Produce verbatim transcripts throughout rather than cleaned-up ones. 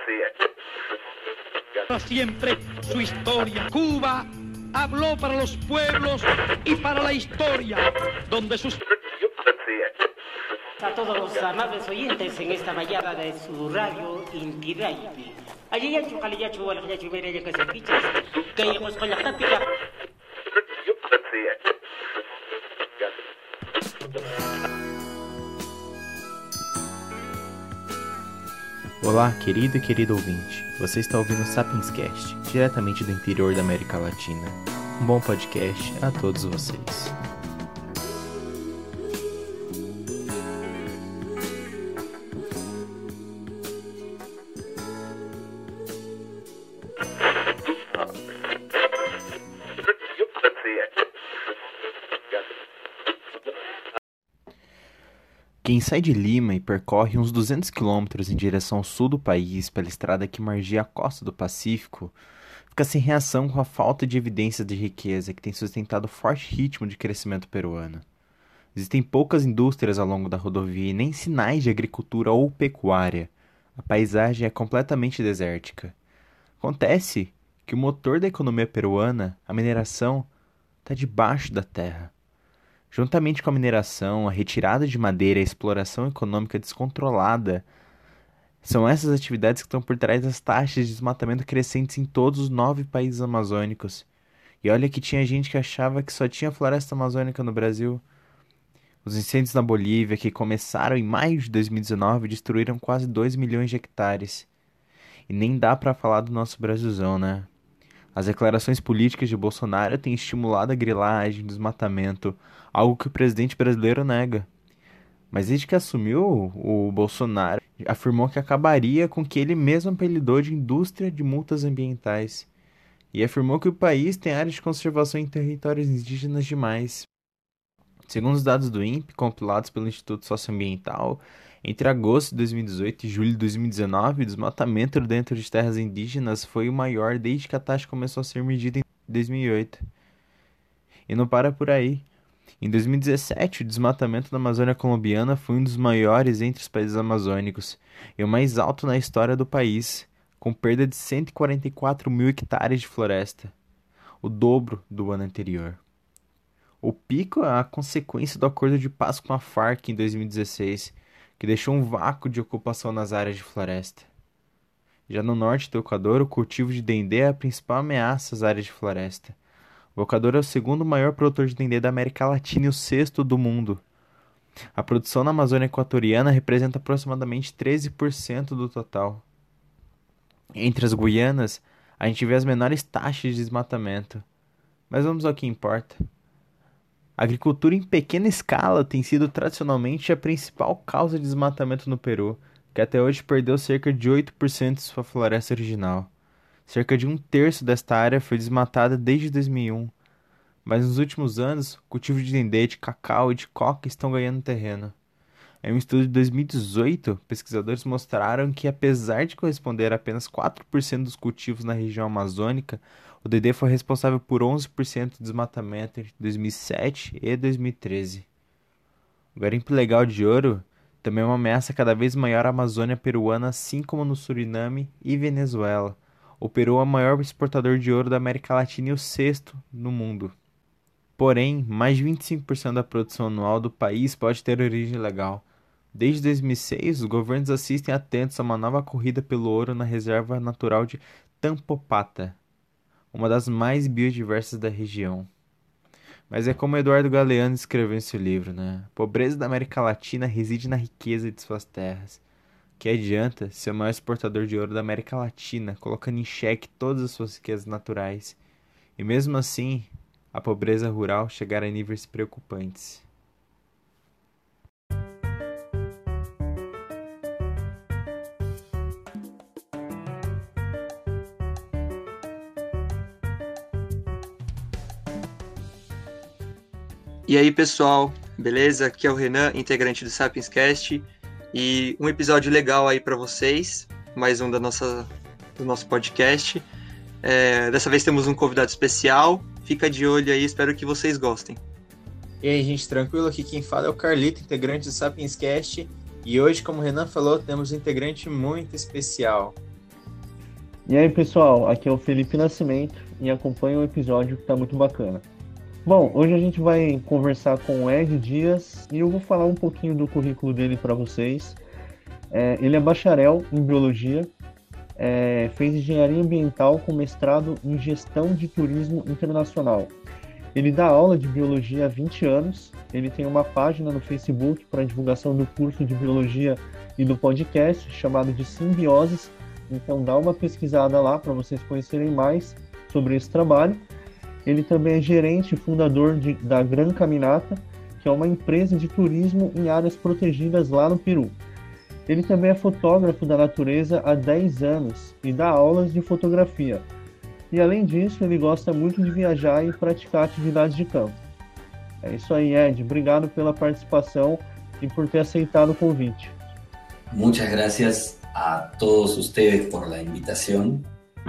Para siempre su historia. Cuba habló para los pueblos y para la historia, donde sus... A todos los amables oyentes en esta mañana de su radio Inti Raymi. Allí ya chukali ya chuwal ya chumere ya que se pichas. Que ya pues con la tápica. Olá, querido e querido ouvinte. Você está ouvindo o Sapienscast, diretamente do interior da América Latina. Um bom podcast a todos vocês. Quem sai de Lima e percorre uns duzentos quilômetros em direção ao sul do país pela estrada que margeia a costa do Pacífico, fica sem reação com a falta de evidências de riqueza que tem sustentado o forte ritmo de crescimento peruano. Existem poucas indústrias ao longo da rodovia e nem sinais de agricultura ou pecuária. A paisagem é completamente desértica. Acontece que o motor da economia peruana, a mineração, está debaixo da terra. Juntamente com a mineração, a retirada de madeira e a exploração econômica descontrolada, são essas atividades que estão por trás das taxas de desmatamento crescentes em todos os nove países amazônicos. E olha que tinha gente que achava que só tinha floresta amazônica no Brasil. Os incêndios na Bolívia, que começaram em maio de dois mil e dezenove, destruíram quase dois milhões de hectares. E nem dá para falar do nosso Brasilzão, né? As declarações políticas de Bolsonaro têm estimulado a grilagem, desmatamento, algo que o presidente brasileiro nega. Mas desde que assumiu, o Bolsonaro afirmou que acabaria com o que ele mesmo apelidou de indústria de multas ambientais. E afirmou que o país tem áreas de conservação em territórios indígenas demais. Segundo os dados do INPE, compilados pelo Instituto Socioambiental, entre agosto de dois mil e dezoito e julho de dois mil e dezenove, o desmatamento dentro de terras indígenas foi o maior desde que a taxa começou a ser medida em dois mil e oito. E não para por aí. Em dois mil e dezessete, o desmatamento da Amazônia colombiana foi um dos maiores entre os países amazônicos e o mais alto na história do país, com perda de cento e quarenta e quatro mil hectares de floresta, o dobro do ano anterior. O pico é a consequência do acordo de paz com a Farc em dois mil e dezesseis, que deixou um vácuo de ocupação nas áreas de floresta. Já no norte do Equador, o cultivo de dendê é a principal ameaça às áreas de floresta. O Equador é o segundo maior produtor de dendê da América Latina e o sexto do mundo. A produção na Amazônia Equatoriana representa aproximadamente treze por cento do total. Entre as Guianas, a gente vê as menores taxas de desmatamento. Mas vamos ao que importa. A agricultura em pequena escala tem sido tradicionalmente a principal causa de desmatamento no Peru, que até hoje perdeu cerca de oito por cento de sua floresta original. Cerca de um terço desta área foi desmatada desde dois mil e um, mas nos últimos anos, o cultivo de dendê, de cacau e de coca estão ganhando terreno. Em um estudo de dois mil e dezoito, pesquisadores mostraram que, apesar de corresponder a apenas quatro por cento dos cultivos na região amazônica, o dendê foi responsável por onze por cento do desmatamento entre dois mil e sete e dois mil e treze. O garimpo ilegal de ouro também é uma ameaça cada vez maior à Amazônia peruana, assim como no Suriname e Venezuela. O Peru é o maior exportador de ouro da América Latina e o sexto no mundo. Porém, mais de vinte e cinco por cento da produção anual do país pode ter origem ilegal. Desde dois mil e seis, os governos assistem atentos a uma nova corrida pelo ouro na reserva natural de Tampopata, uma das mais biodiversas da região. Mas é como Eduardo Galeano escreveu em seu livro, né? A pobreza da América Latina reside na riqueza de suas terras. Que adianta ser o maior exportador de ouro da América Latina, colocando em xeque todas as suas riquezas naturais, e mesmo assim, a pobreza rural chegar a níveis preocupantes. E aí, pessoal, beleza? Aqui é o Renan, integrante do Sapienscast, e um episódio legal aí para vocês, mais um da nossa, do nosso podcast. É, dessa vez temos um convidado especial, fica de olho aí, espero que vocês gostem. E aí, gente, tranquilo? Aqui quem fala é o Carlito, integrante do Sapienscast, e hoje, como o Renan falou, temos um integrante muito especial. E aí, pessoal, aqui é o Felipe Nascimento e acompanha um episódio que tá muito bacana. Bom, hoje a gente vai conversar com o Ed Dias e eu vou falar um pouquinho do currículo dele para vocês. É, ele é bacharel em biologia, é, fez engenharia ambiental com mestrado em gestão de turismo internacional. Ele dá aula de biologia há vinte anos, ele tem uma página no Facebook para divulgação do curso de biologia e do podcast chamado de Simbioses, então dá uma pesquisada lá para vocês conhecerem mais sobre esse trabalho. Ele também é gerente e fundador de, da Gran Caminata, que é uma empresa de turismo em áreas protegidas lá no Peru. Ele também é fotógrafo da natureza há dez anos e dá aulas de fotografia. E além disso, ele gosta muito de viajar e praticar atividades de campo. É isso aí, Ed. Obrigado pela participação e por ter aceitado o convite. Muchas gracias a todos ustedes por la invitación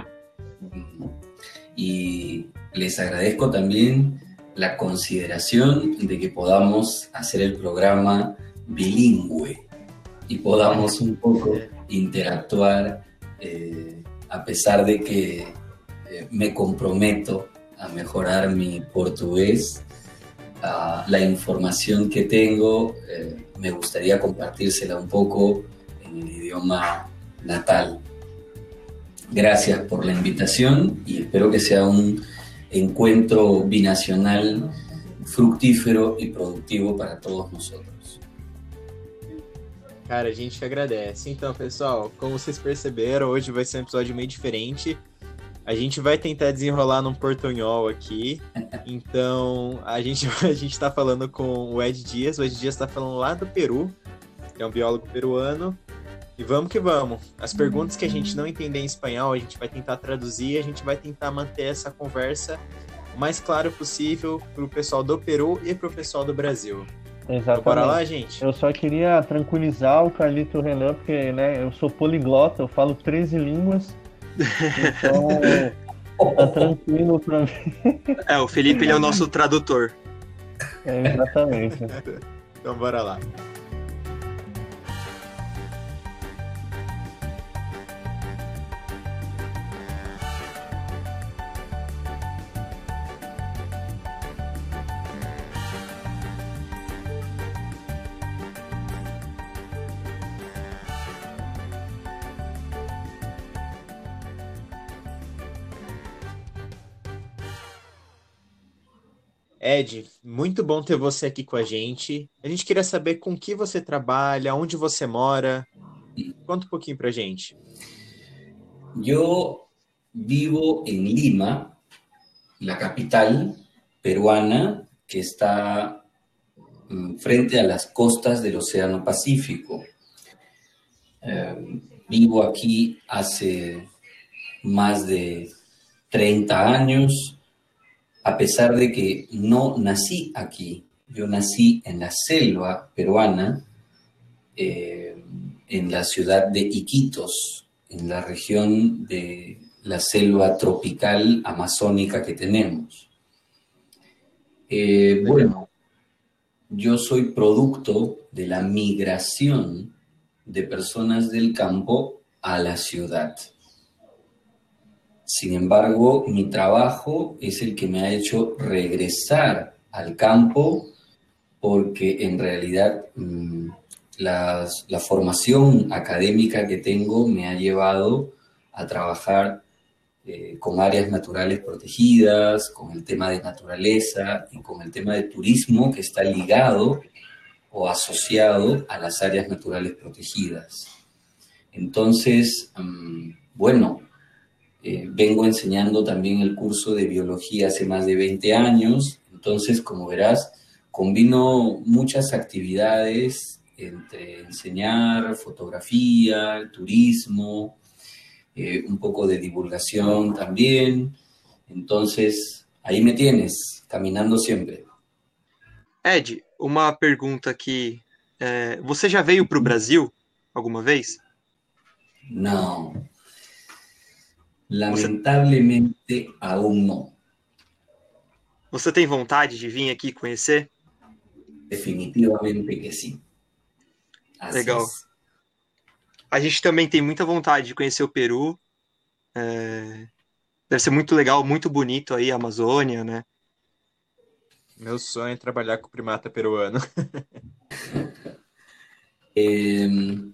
y les agradezco también la consideración de que podamos hacer el programa bilingüe y podamos un poco interactuar eh, a pesar de que eh, me comprometo a mejorar mi portugués. Uh, la información que tengo eh, me gustaría compartírsela un poco en el idioma natal. Gracias por la invitación y espero que sea un encuentro binacional fructífero e produtivo para todos nosotros. Cara, a gente que agradece. Então, pessoal, como vocês perceberam, hoje vai ser um episódio meio diferente. A gente vai tentar desenrolar num portunhol aqui. Então, a gente a gente tá falando com o Ed Dias. O Ed Dias tá falando lá do Peru, que é um biólogo peruano. E vamos que vamos. As perguntas que a gente não entender em espanhol, a gente vai tentar traduzir e a gente vai tentar manter essa conversa o mais claro possível pro pessoal do Peru e pro pessoal do Brasil. Exatamente. Então, bora lá, gente? Eu só queria tranquilizar o Carlito e o Renan, porque né, eu sou poliglota, eu falo treze línguas. Então, tá tranquilo pra mim. É, o Felipe ele é o nosso tradutor. É, exatamente. Então, bora lá. Ed, muito bom ter você aqui com a gente. A gente queria saber com que você trabalha, onde você mora. Conta um pouquinho pra gente. Yo vivo en Lima, la capital peruana, que está frente a las costas del Océano Pacífico. Eh, vivo aquí hace más de treinta años. A pesar de que no nací aquí, yo nací en la selva peruana, eh, en la ciudad de Iquitos, en la región de la selva tropical amazónica que tenemos. Eh, bueno, yo soy producto de la migración de personas del campo a la ciudad. Sin embargo, mi trabajo es el que me ha hecho regresar al campo porque en realidad mmm, la, la formación académica que tengo me ha llevado a trabajar eh, con áreas naturales protegidas, con el tema de naturaleza y con el tema de turismo que está ligado o asociado a las áreas naturales protegidas. Entonces, mmm, bueno... Eh, vengo enseñando también el curso de biología hace más de veinte años, entonces, como verás, combino muchas actividades entre enseñar, fotografía, turismo, eh, un poco de divulgación también, entonces, ahí me tienes, caminando sempre. Ed, uma pergunta aqui, é, você já veio para o Brasil alguma vez? Não. Lamentablemente, aún no. Você tem vontade de vir aqui conhecer? Definitivamente que sim. Así Legal. es. A gente também tem muita vontade de conhecer o Peru. É, deve ser muito legal, muito bonito aí a Amazônia, né? Meu sonho é trabalhar com primata peruano. Eh,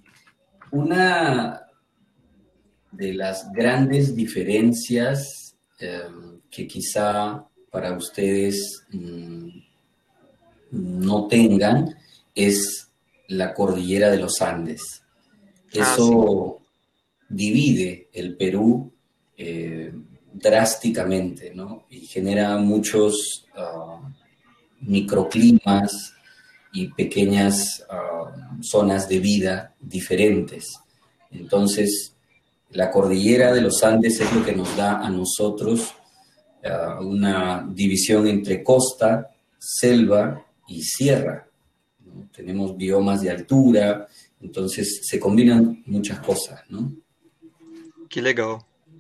una de las grandes diferencias eh, que quizá para ustedes mm, no tengan es la cordillera de los Andes. Ah, sim. Eso divide el Perú eh, drásticamente, ¿no? Y genera muchos uh, microclimas y pequeñas uh, zonas de vida diferentes. Entonces, la cordillera de los Andes es lo que nos da a nosotros uh, una división entre costa, selva y sierra, ¿no? Tenemos biomas de altura, entonces se combinan muchas cosas, ¿no? Que legal.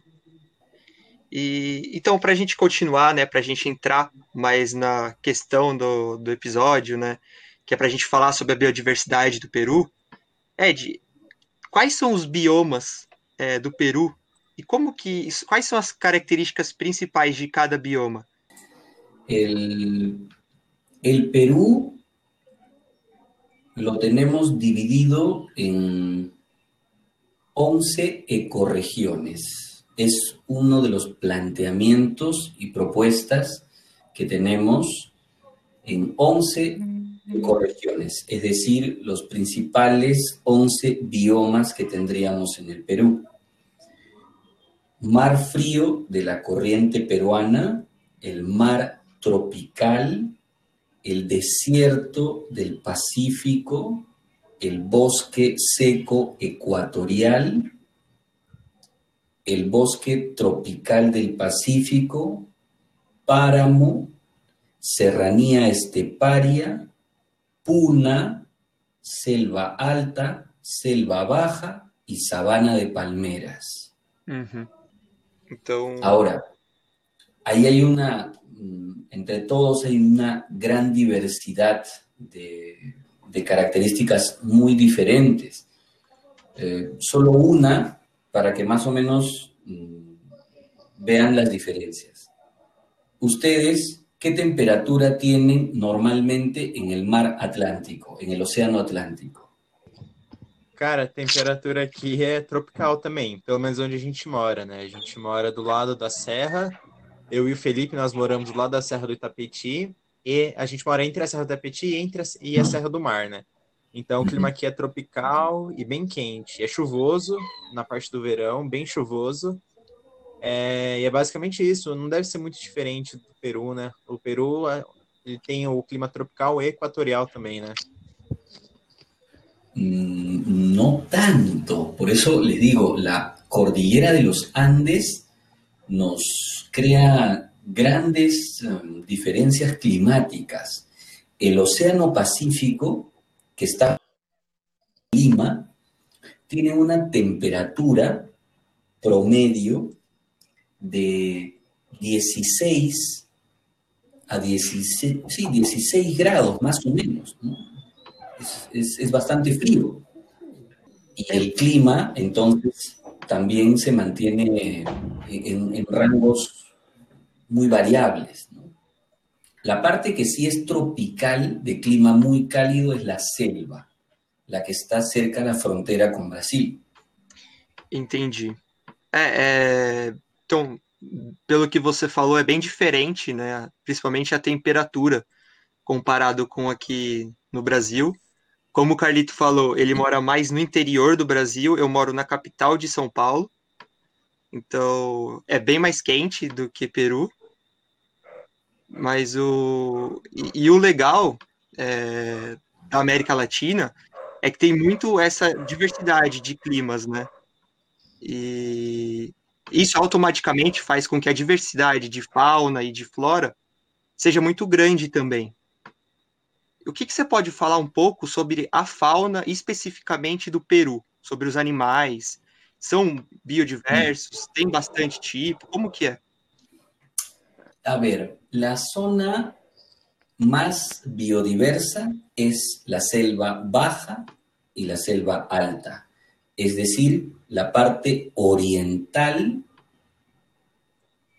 E então, para a gente continuar, né, para a gente entrar mais na questão do, do episódio, né, que é para a gente falar sobre a biodiversidade do Peru, Ed, quais são os biomas é, do Peru e como que, quais são as características principais de cada bioma? El, el Perú lo tenemos dividido en once ecorregiones. Es uno de los planteamientos y propuestas que tenemos en once ecorregiones, es decir, los principales once biomas que tendríamos en el Perú. Mar frío de la corriente peruana, el mar tropical, el desierto del Pacífico, el bosque seco ecuatorial, el bosque tropical del Pacífico, páramo, serranía esteparia, puna, selva alta, selva baja y sabana de palmeras. Uhum. Então, Ahora, ahí hay una, entre todos hay una gran diversidad de, de características muy diferentes. Eh, solo una, para que más o menos mmm, vean las diferencias. Ustedes, ¿qué temperatura tienen normalmente en el mar Atlântico, en el océano Atlântico? Cara, a temperatura aqui é tropical também, pelo menos onde a gente mora, né? A gente mora do lado da serra. Eu e o Felipe, nós moramos do lado da Serra do Itapetí, e a gente mora entre a Serra do Itapetí e, entre a, e a Serra do Mar, né? Então o clima aqui é tropical e bem quente. É chuvoso na parte do verão, bem chuvoso. É, e é basicamente isso. Não deve ser muito diferente do Peru, né? O Peru ele tem o clima tropical e equatorial também, né? Mm, no tanto. Por eso les digo, la cordillera de los Andes nos crea grandes um, diferencias climáticas. El Océano Pacífico, que está en Lima, tiene una temperatura promedio de dieciséis a dieciséis, sí, dieciséis grados más o menos, ¿no? Es, es, es bastante frío. Y el clima, entonces, también se mantiene en, en rangos muy variables, ¿no? La parte que sí es tropical, de clima muy cálido, es la selva, la que está cerca de la frontera con Brasil. entendi. É, é, então, pelo que você falou, é bem diferente, né? Principalmente a temperatura, comparado com aqui no Brasil. Como o Carlito falou, ele mora mais no interior do Brasil, eu moro na capital de São Paulo. Então, é bem mais quente do que Peru. Mas o... E, e o legal é, da América Latina é que tem muito essa diversidade de climas, né? E isso automaticamente faz com que a diversidade de fauna e de flora seja muito grande também. O que, que você pode falar um pouco sobre a fauna, especificamente do Peru? Sobre os animais? São biodiversos? Tem bastante tipo? Como que é? A ver, la zona más biodiversa es la selva baja y la selva alta, es decir, la parte oriental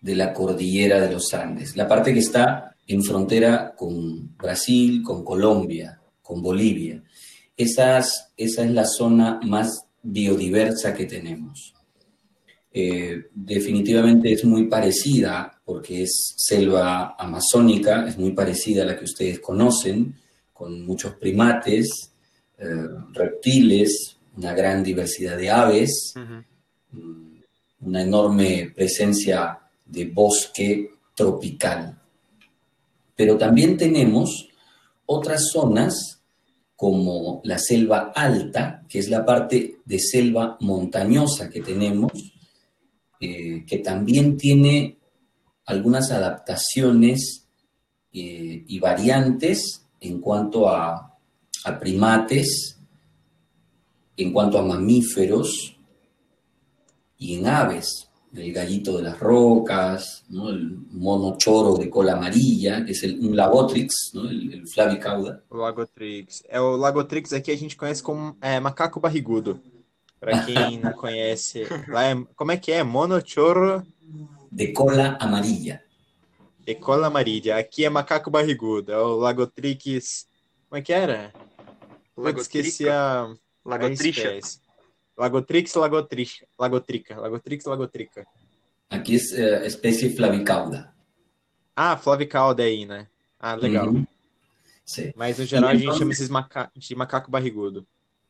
de la cordillera de los Andes, la parte que está en frontera con Brasil, con Colombia, con Bolivia. Esas, esa es la zona más biodiversa que tenemos. Eh, definitivamente es muy parecida, porque es selva amazónica, es muy parecida a la que ustedes conocen, con muchos primates, eh, reptiles, una gran diversidad de aves, uh-huh. una enorme presencia de bosque tropical. Pero también tenemos otras zonas como la selva alta, que es la parte de selva montañosa que tenemos, eh, que también tiene algunas adaptaciones eh, y variantes en cuanto a, a primates, en cuanto a mamíferos y en aves. El gallito de las rocas, ¿no? El mono choro de cola amarilla, que es el, un lagotrix, ¿no? el, el flavicauda. O lagotrix. É, o lagotrix aqui a gente conhece como é, macaco barrigudo. Para quem não conhece, lá é, como é que é? Mono choro de cola amarilla. De cola amarilla. Aqui é macaco barrigudo. É o lagotrix. Como é que era? Eu esqueci a. Lagotricha. Lagotrix, lagotricha, lagotrica, lagotrix, lagotrica. Aqui é uh, espécie flavicauda. Ah, flavicauda aí, né? Ah, legal. Uhum. Sí. Mas no geral a gente chama esses maca de macaco barrigudo.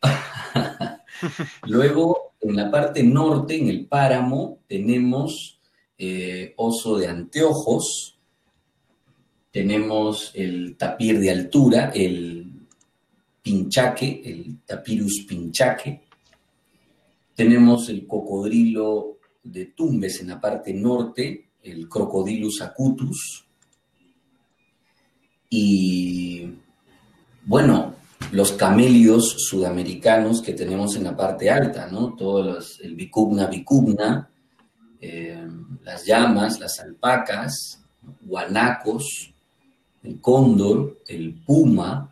Luego, en la parte norte, en el páramo, tenemos eh, oso de anteojos, tenemos el tapir de altura, el pinchaque, el Tapirus pinchaque. Tenemos el cocodrilo de Tumbes en la parte norte, el Crocodilus acutus. Y, bueno, los camélidos sudamericanos que tenemos en la parte alta, ¿no? Todos los, el Vicugna vicugna, eh, las llamas, las alpacas, guanacos, el cóndor, el puma.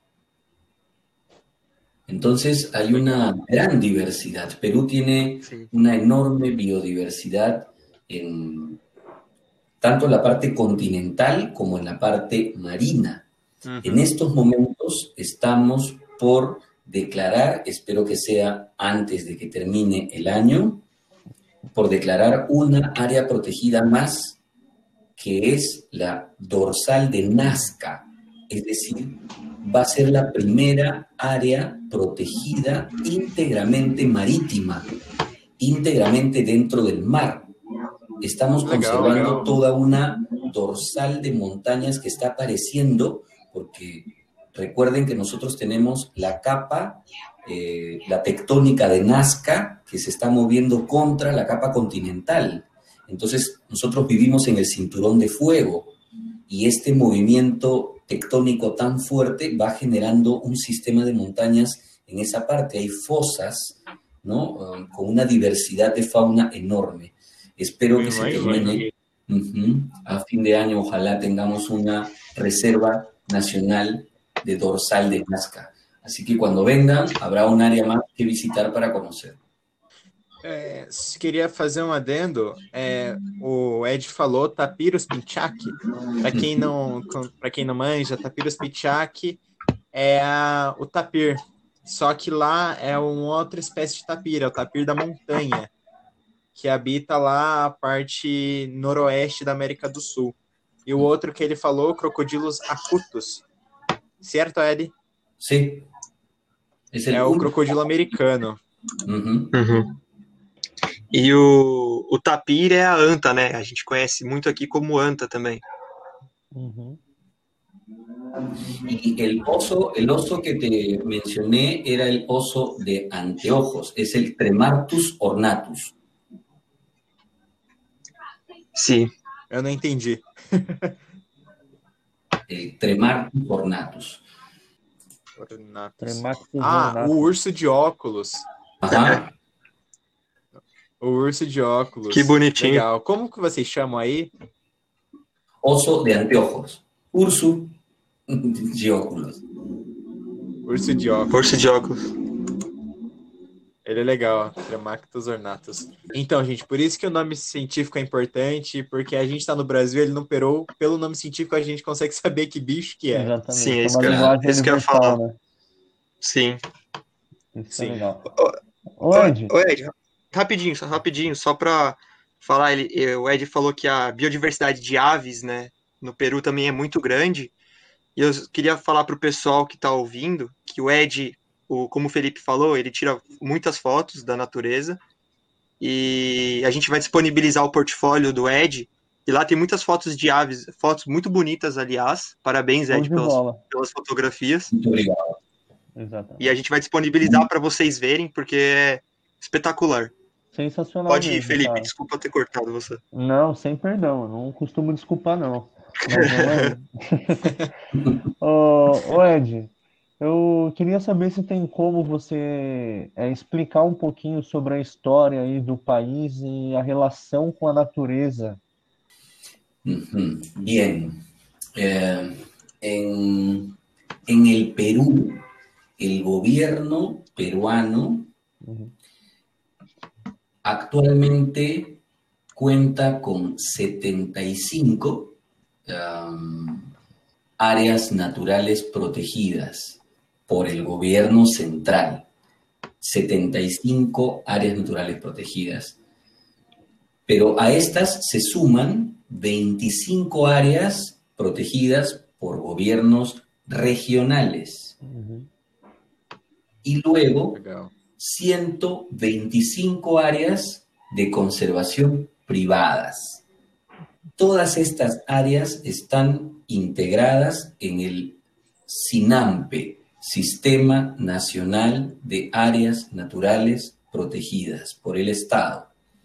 Entonces hay una gran diversidad. Perú tiene sí. una enorme biodiversidad en tanto en la parte continental como en la parte marina. Uh-huh. En estos momentos estamos por declarar, espero que sea antes de que termine el año, por declarar una área protegida más, que es la dorsal de Nazca. Es decir, va a ser la primera área protegida íntegramente marítima, íntegramente dentro del mar. Estamos conservando toda una dorsal de montañas que está apareciendo, porque recuerden que nosotros tenemos la capa, eh, la tectónica de Nazca, que se está moviendo contra la capa continental. Entonces, nosotros vivimos en el cinturón de fuego, y este movimiento tectónico tan fuerte va generando un sistema de montañas en esa parte. Hay fosas, ¿no? Um, con una diversidad de fauna enorme. Espero que se termine uh-huh. a fin de año. Ojalá tengamos una reserva nacional de dorsal de Nazca. Así que cuando vengan, habrá un área más que visitar para conocer. É, queria fazer um adendo. É, o Ed falou Tapirus pinchaque. Para quem não, para quem não manja, Tapirus pinchaque é a, o tapir. Só que lá é uma outra espécie de tapir, é o tapir da montanha, que habita lá a parte noroeste da América do Sul. E o outro que ele falou, Crocodilus acutus. Certo, Ed? Sim. É, é o crocodilo americano. Uhum. Uhum. E o, o tapir é a anta, né? A gente conhece muito aqui como anta também. Uhum. Y el oso, el oso que te mencioné era el oso de anteojos, es el Tremartus ornatus. Sim. Eu não entendi. El Tremartus ornatus. Ornatus. Ah, o urso de óculos. Ajá. O urso de óculos. Que bonitinho. Legal. Como que vocês chamam aí? Oso de anteojos. Urso de óculos. Urso de óculos. Urso de óculos. Ele é legal, Tremactus ornatus. Então, gente, por isso que o nome científico é importante, porque a gente tá no Brasil, ele não perou. Pelo nome científico, a gente consegue saber que bicho que é. Exatamente. Sim, é É isso uma que eu, linguagem é isso que eu ia universal, falar. né? Sim. Isso que é Sim. legal. Ô, Ô, Ed, ô, Ed, rapidinho, só rapidinho, só pra falar, ele, eh, o Ed falou que a biodiversidade de aves, né, no Peru também é muito grande. E eu queria falar pro pessoal que tá ouvindo que o Ed, o, como o Felipe falou, ele tira muitas fotos da natureza. E a gente vai disponibilizar o portfólio do Ed. E lá tem muitas fotos de aves, fotos muito bonitas, aliás. Parabéns, show Ed, de pelas, bola. pelas fotografias. Muito obrigado. E a Exatamente. gente vai disponibilizar para vocês verem, porque é espetacular. Sensacional Pode ir, mesmo, Felipe, cara. desculpa ter cortado você. Não, sem perdão. Eu não costumo desculpar, não. Mas vamos aí. Ô, ô, Ed, eu queria saber se tem como você é, explicar um pouquinho sobre a história aí do país e a relação com a natureza. Ujú. Bien. Eh, en, en el Perú, el gobierno peruano Uhum. actualmente cuenta con setenta y cinco um, áreas naturales protegidas por el gobierno central. setenta y cinco áreas naturales protegidas. Pero a estas se suman veinticinco áreas protegidas por gobiernos regionales. Uhum. Y luego Legal. ciento veinticinco áreas de conservación privadas. Todas estas áreas están integradas en el SINAMPE, Sistema Nacional de Áreas Naturales Protegidas por el Estado.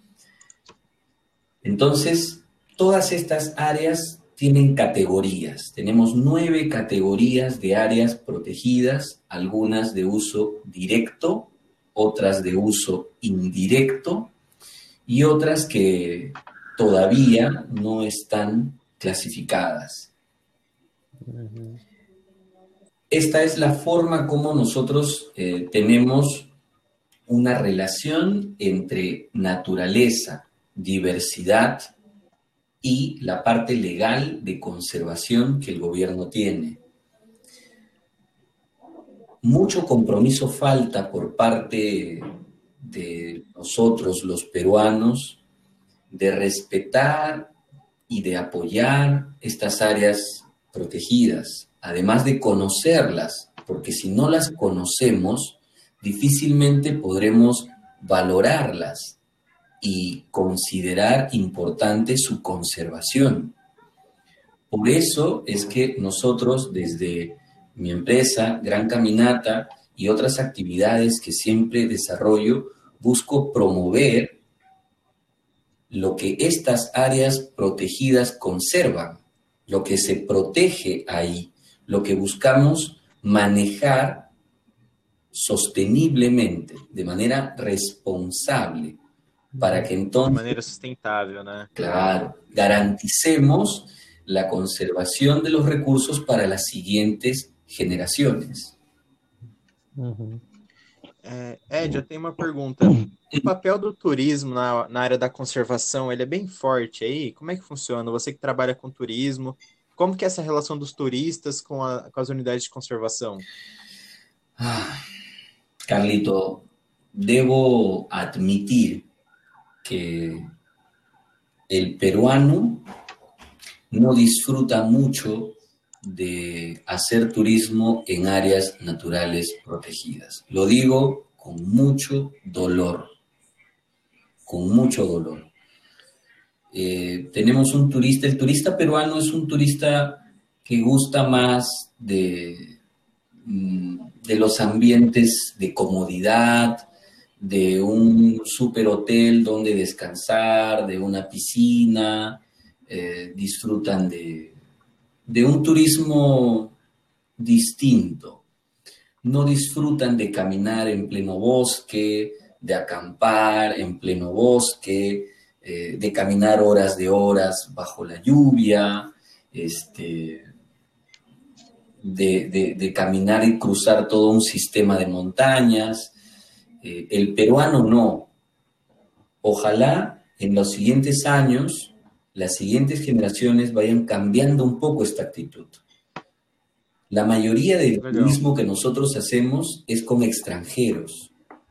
Entonces, todas estas áreas tienen categorías. Tenemos nueve categorías de áreas protegidas, algunas de uso directo, otras de uso indirecto y otras que todavía no están clasificadas. Uhum. Esta es la forma como nosotros eh, tenemos una relación entre naturaleza, diversidad y la parte legal de conservación que el gobierno tiene. Mucho compromiso falta por parte de nosotros, los peruanos, de respetar y de apoyar estas áreas protegidas, además de conocerlas, porque si no las conocemos, difícilmente podremos valorarlas y considerar importante su conservación. Por eso es que nosotros desde mi empresa, Gran Caminata, y otras actividades que siempre desarrollo, busco promover lo que estas áreas protegidas conservan, lo que se protege ahí, lo que buscamos manejar sosteniblemente, de manera responsable, para que De entonces, maneira sustentável, né? claro, garanticemos la conservación de los recursos para las siguientes generaciones. Uhum. É, Ed, eu tenho uma pergunta. O papel do turismo na, na área da conservação, ele é bem forte aí? Como é que funciona? Você que trabalha com turismo, como que é essa relação dos turistas com, a, com as unidades de conservação? Ah, Carlito, debo admitir que el peruano no disfruta mucho de hacer turismo en áreas naturales protegidas. Lo digo con mucho dolor, con mucho dolor. Eh, tenemos un turista, el turista peruano es un turista que gusta más de, de los ambientes de comodidad, de un super hotel donde descansar, de una piscina, eh, disfrutan de, de un turismo distinto. No disfrutan de caminar en pleno bosque, de acampar en pleno bosque, eh, de caminar horas de horas bajo la lluvia, este, de, de, de caminar y cruzar todo un sistema de montañas. Eh, el peruano no. Ojalá en los siguientes años las siguientes generaciones vayan cambiando un poco esta actitud. La mayoría del turismo que nosotros hacemos es con extranjeros.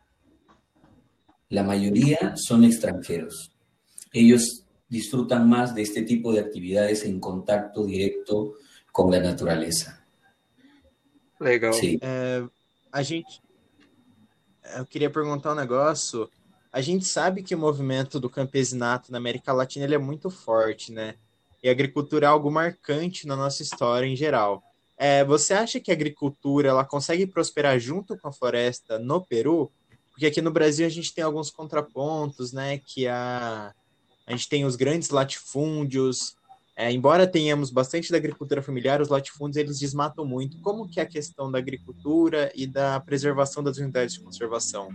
La mayoría son extranjeros. Ellos disfrutan más de este tipo de actividades en contacto directo com a natureza. Legal. Sim. É, a gente, eu queria perguntar um negócio. A gente sabe que o movimento do campesinato na América Latina ele é muito forte, né? E a agricultura é algo marcante na nossa história em geral. É, você acha que a agricultura ela consegue prosperar junto com a floresta no Peru? Porque aqui no Brasil a gente tem alguns contrapontos, né? Que a, a gente tem os grandes latifúndios. É, embora tenhamos bastante da agricultura familiar, os latifúndios eles desmatam muito. Como que é a questão da agricultura e da preservação das unidades de conservação?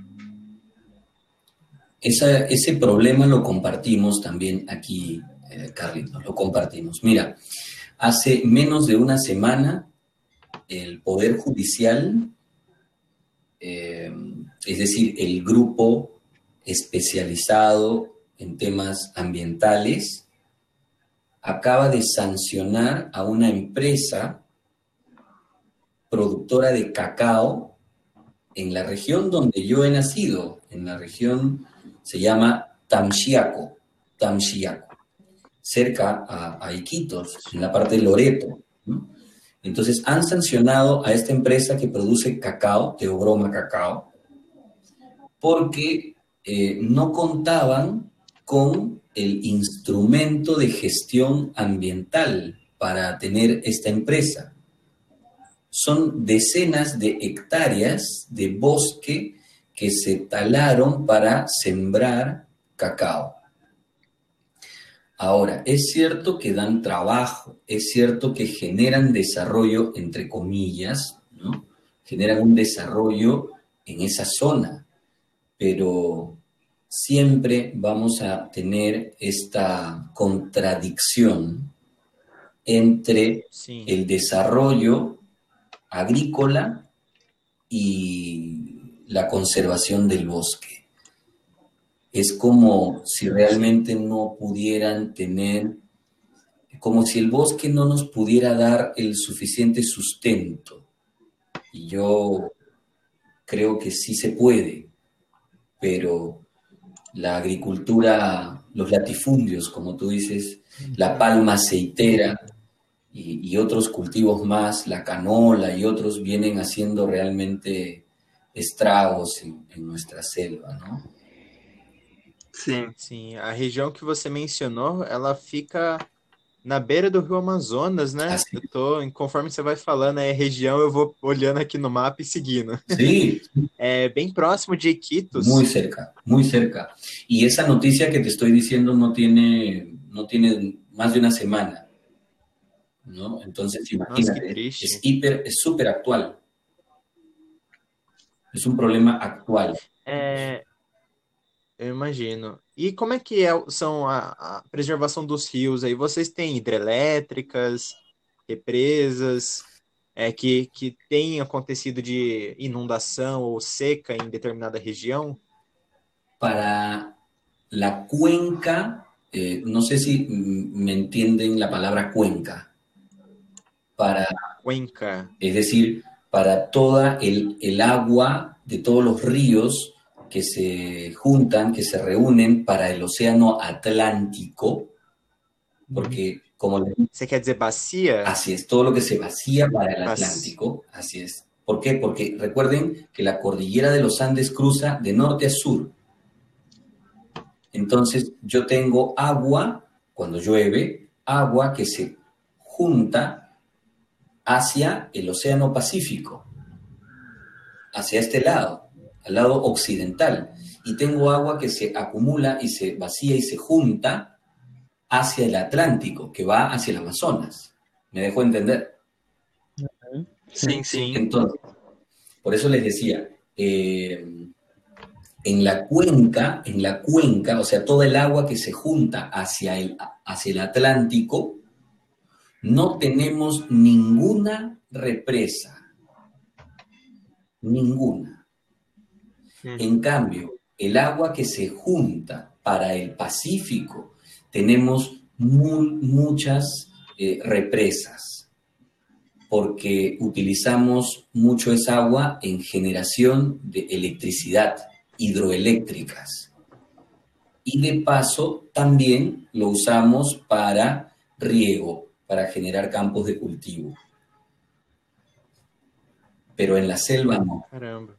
Esa, ese problema lo compartimos también aquí, eh, Carlitos, lo compartimos. Mira, hace menos de una semana el Poder Judicial, eh, es decir, el grupo especializado en temas ambientales, acaba de sancionar a una empresa productora de cacao en la región donde yo he nacido, en la región se llama Tamchiaco, Tamchiaco, cerca a, a Iquitos, en la parte de Loreto, ¿no? Entonces han sancionado a esta empresa que produce cacao, Teobroma Cacao, porque eh, no contaban con el instrumento de gestión ambiental para tener esta empresa. Son decenas de hectáreas de bosque que se talaron para sembrar cacao. Ahora, es cierto que dan trabajo, es cierto que generan desarrollo, entre comillas, ¿no? Generan un desarrollo en esa zona, pero siempre vamos a tener esta contradicción entre Sim. el desarrollo agrícola y la conservación del bosque. Es como si realmente no pudieran tener, como si el bosque no nos pudiera dar el suficiente sustento. Y yo creo que sí se puede, pero la agricultura, los latifundios, como tú dices, la palma aceitera y, y otros cultivos más, la canola y otros, vienen haciendo realmente estragos en, en nuestra selva, ¿no? Sim. Sim, a região que você mencionou, ela fica na beira do Rio Amazonas, né? Assim. Eu tô, conforme você vai falando aí, a região, eu vou olhando aqui no mapa e seguindo. Sí, É bem próximo de Iquitos. muy cerca, muy cerca. Y esa noticia que te estoy diciendo no tiene, no tiene más de una semana, ¿no? Entonces, imagínate, qué triste. es hiper, es súper actual. Es un problema actual. É, eu imagino. E como é que é, são a, a preservação dos rios aí? Vocês têm hidrelétricas, represas, é, que, que tem acontecido de inundação ou seca em determinada região? Para la cuenca, eh, no sé si mm, me entienden la palabra cuenca. Para, Cuenca. es decir, para toda el, el agua de todos los ríos que se juntan, que se reúnen para el océano Atlántico, porque como le- Você quer dizer bacia? así es, todo lo que se vacía para el Bac- Atlántico, así es. ¿Por qué? Porque recuerden que la cordillera de los Andes cruza de norte a sur. Entonces yo tengo agua, cuando llueve, agua que se junta hacia el océano Pacífico, hacia este lado, al lado occidental. Y tengo agua que se acumula y se vacía y se junta hacia el Atlántico, que va hacia el Amazonas. ¿Me dejo entender? Sim, sim. Entonces, por eso les decía, eh, en la cuenca, en la cuenca, o sea, toda el agua que se junta hacia el, hacia el Atlántico, no tenemos ninguna represa. Ninguna. Uhum. En cambio, el agua que se junta para el Pacífico, tenemos mu muchas eh, represas, porque utilizamos mucho esa agua en generación de electricidad, hidroeléctricas. Y de paso, también lo usamos para riego, para generar campos de cultivo. Pero en la selva no. Caramba.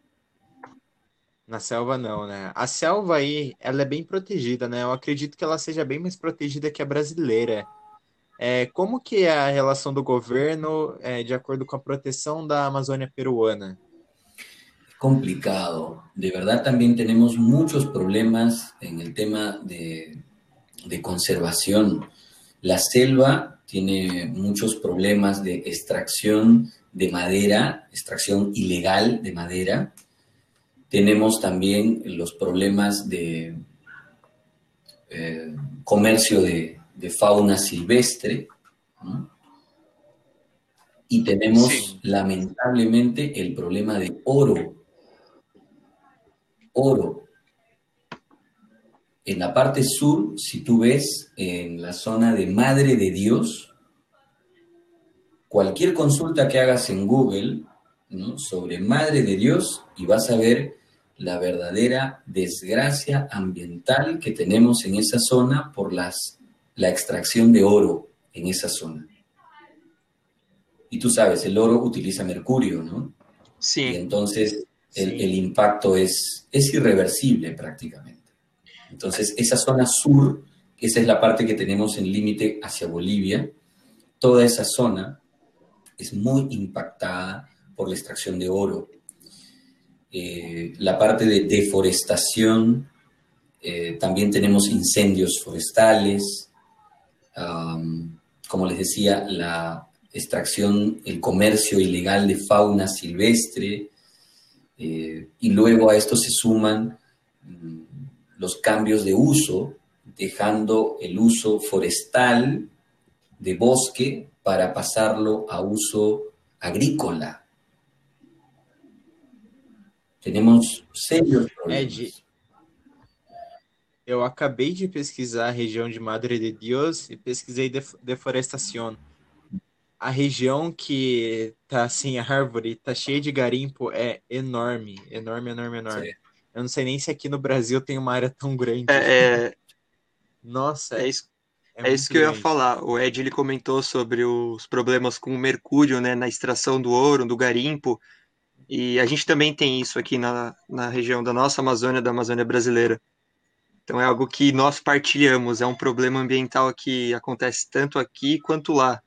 Na selva não, né? A selva aí, ela é bem protegida, né? Eu acredito que ela seja bem mais protegida que a brasileira. É, como que é a relação do governo é, de acordo com a proteção da Amazônia peruana? Complicado. De verdad también tenemos muchos problemas en el tema de, de conservación. La selva tiene muchos problemas de extracción de madera, extracción ilegal de madera. Tenemos también los problemas de eh, comercio de, de fauna silvestre, ¿no? Y tenemos Sí. lamentablemente el problema de oro. Oro. En la parte sur, si tú ves en la zona de Madre de Dios, cualquier consulta que hagas en Google, ¿no?, sobre Madre de Dios, y vas a ver la verdadera desgracia ambiental que tenemos en esa zona por las, la extracción de oro en esa zona. Y tú sabes, el oro utiliza mercurio, ¿no? Y Sim. entonces el, Sí. el impacto es, es irreversible prácticamente. Entonces esa zona sur, esa es la parte que tenemos en límite hacia Bolivia, toda esa zona es muy impactada por la extracción de oro. Eh, la parte de deforestación, eh, también tenemos incendios forestales, um, como les decía, la extracción, el comercio ilegal de fauna silvestre, eh, y luego a esto se suman mm, los cambios de uso, dejando el uso forestal de bosque para pasarlo a uso agrícola. Tenemos serios problemas. Ed, eu acabei de pesquisar a região de Madre de Dios e pesquisei def deforestação. A região que tá sem árvore, tá cheia de garimpo, é enorme, enorme, enorme, enorme. Sí. Eu não sei nem se aqui no Brasil tem uma área tão grande. É, é, Nossa, é é, isso, é é muito isso que eu ia grande. falar. O Ed ele comentou sobre os problemas com o mercúrio, né, na extração do ouro, do garimpo. E a gente também tem isso aqui na, na região da nossa Amazônia, da Amazônia brasileira. Então é algo que nós partilhamos, é um problema ambiental que acontece tanto aqui quanto lá.